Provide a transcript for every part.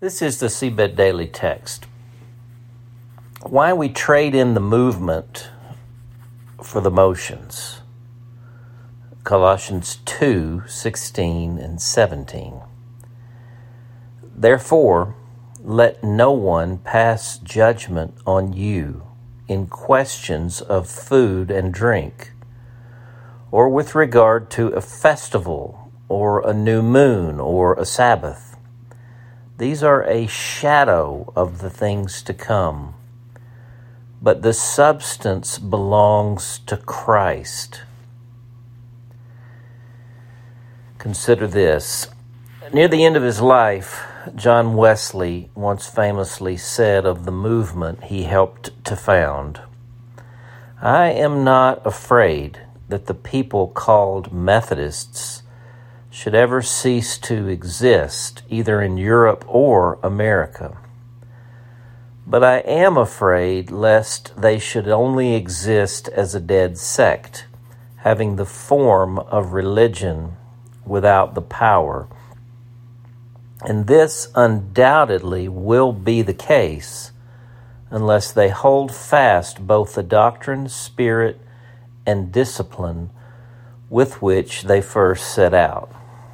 This is the Seabed Daily Text. Why we trade in the movement for the motions. Colossians 2:16 and 17. Therefore, let no one pass judgment on you in questions of food and drink, or with regard to a festival, or a new moon, or a Sabbath. These are a shadow of the things to come, but the substance belongs to Christ. Consider this. Near the end of his life, John Wesley once famously said of the movement he helped to found, "I am not afraid that the people called Methodists should ever cease to exist, either in Europe or America. But I am afraid lest they should only exist as a dead sect, having the form of religion without the power. And this undoubtedly will be the case unless they hold fast both the doctrine, spirit, and discipline with which they first set out."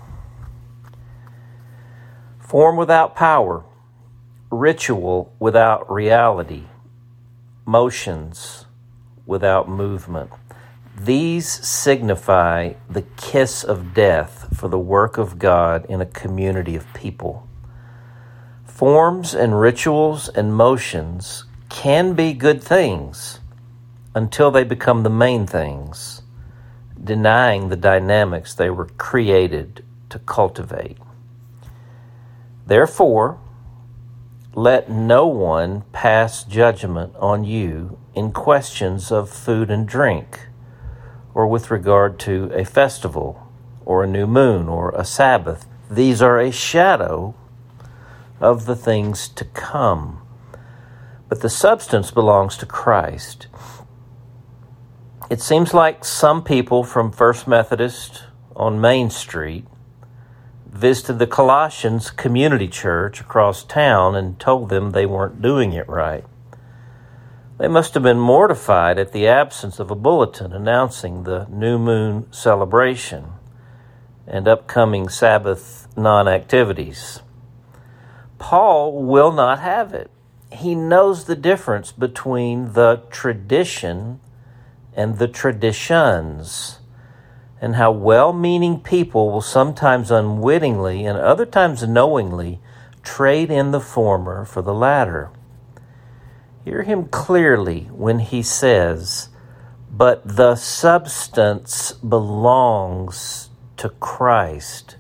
Form without power, ritual without reality, motions without movement. These signify the kiss of death for the work of God in a community of people. Forms and rituals and motions can be good things until they become the main things, denying the dynamics they were created to cultivate. Therefore, let no one pass judgment on you in questions of food and drink, or with regard to a festival, or a new moon, or a Sabbath. These are a shadow of the things to come, but the substance belongs to Christ. It seems like some people from First Methodist on Main Street visited the Colossians community church across town and told them they weren't doing it right. They must have been mortified at the absence of a bulletin announcing the new moon celebration and upcoming Sabbath non-activities. Paul will not have it. He knows the difference between the tradition and the traditions, and how well-meaning people will sometimes unwittingly and other times knowingly trade in the former for the latter. Hear him clearly when he says, "But the substance belongs to Christ."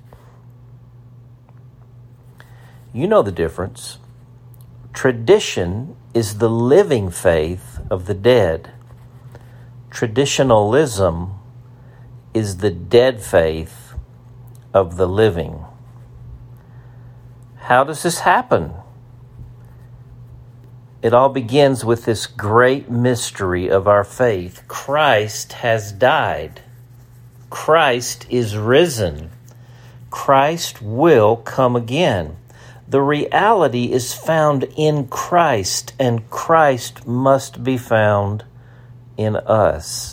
You know the difference. Tradition is the living faith of the dead. Traditionalism is the dead faith of the living. How does this happen? It all begins with this great mystery of our faith. Christ has died. Christ is risen. Christ will come again. The reality is found in Christ, and Christ must be found in us.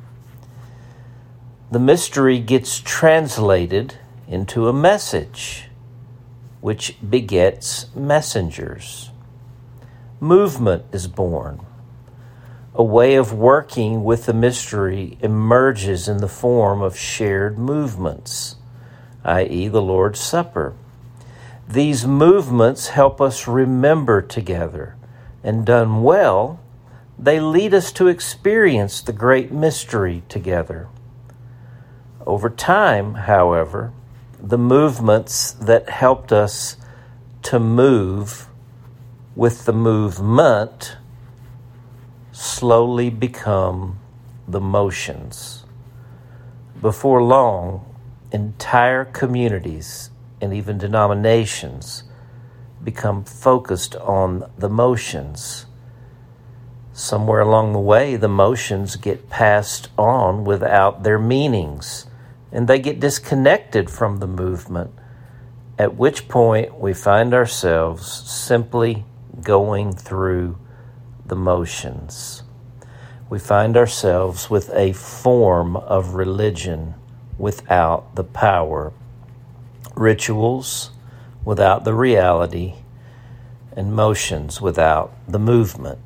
The mystery gets translated into a message, which begets messengers. Movement is born. A way of working with the mystery emerges in the form of shared movements, i.e., the Lord's Supper. These movements help us remember together, and done well, they lead us to experience the great mystery together. Over time, however, the movements that helped us to move with the movement slowly become the motions. Before long, entire communities and even denominations become focused on the motions. Somewhere along the way, the motions get passed on without their meanings, and they get disconnected from the movement at which point we find ourselves simply going through the motions. We find ourselves with a form of religion without the power, rituals without the reality, and motions without the movement.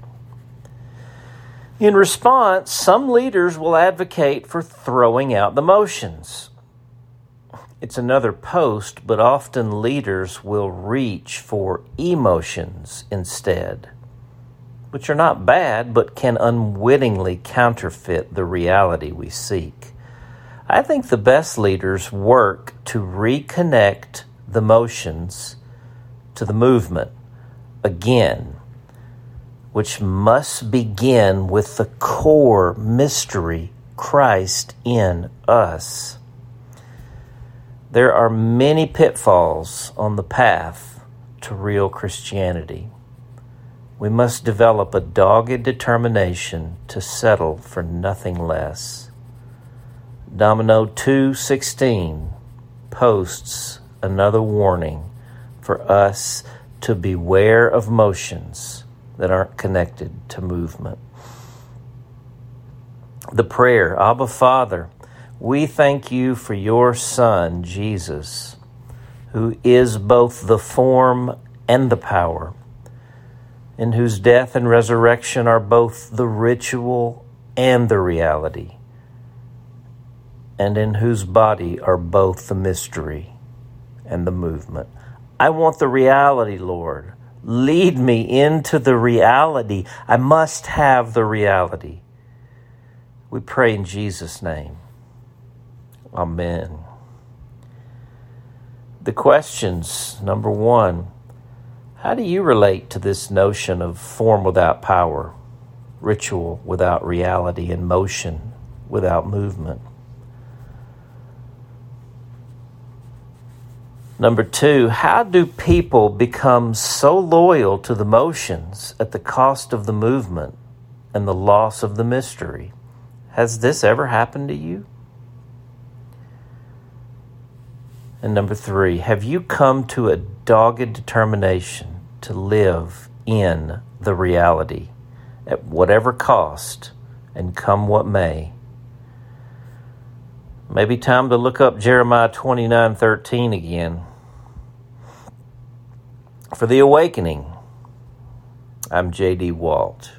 In response, some leaders will advocate for throwing out the motions. It's another post, but often leaders will reach for emotions instead, which are not bad, but can unwittingly counterfeit the reality we seek. I think the best leaders work to reconnect the motions to the movement again, which must begin with the core mystery, Christ in us. There are many pitfalls on the path to real Christianity. We must develop a dogged determination to settle for nothing less. Domino 2:16 posts another warning for us to beware of motions that aren't connected to movement. The prayer, Abba Father, we thank you for your Son, Jesus, who is both the form and the power, in whose death and resurrection are both the ritual and the reality, and in whose body are both the mystery and the movement. I want the reality, Lord. Lead me into the reality. I must have the reality. We pray in Jesus' name. Amen. The questions, number 1, how do you relate to this notion of form without power, ritual without reality, and motion without movement? Number 2, how do people become so loyal to the motions at the cost of the movement and the loss of the mystery? Has this ever happened to you? And number 3, have you come to a dogged determination to live in the reality at whatever cost and come what may? Maybe time to look up Jeremiah 29:13 again. For the Awakening, I'm J.D. Walt.